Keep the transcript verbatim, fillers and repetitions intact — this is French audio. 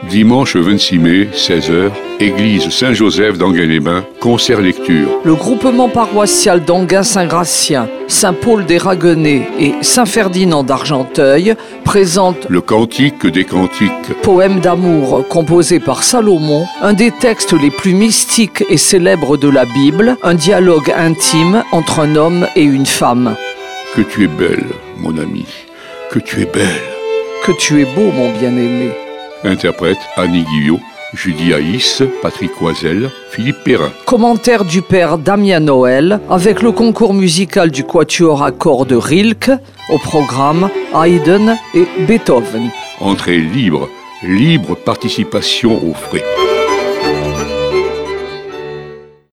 Dimanche vingt-six mai, seize heures, église Saint-Joseph d'Anguin-les-Bains, concert lecture. Le groupement paroissial d'Anguin-Saint-Gratien, Saint-Paul des Raguenais et Saint-Ferdinand d'Argenteuil présentent Le Cantique des Cantiques. Poème d'amour composé par Salomon, un des textes les plus mystiques et célèbres de la Bible, un dialogue intime entre un homme et une femme. Que tu es belle, mon ami, que tu es belle. Que tu es beau, mon bien-aimé. Interprète Annie Guillot, Judy Haïs, Patrick Oisel, Philippe Perrin. Commentaire du père Damien Noël avec le concours musical du quatuor à cordes Rilke, au programme Haydn et Beethoven. Entrée libre, libre participation aux frais.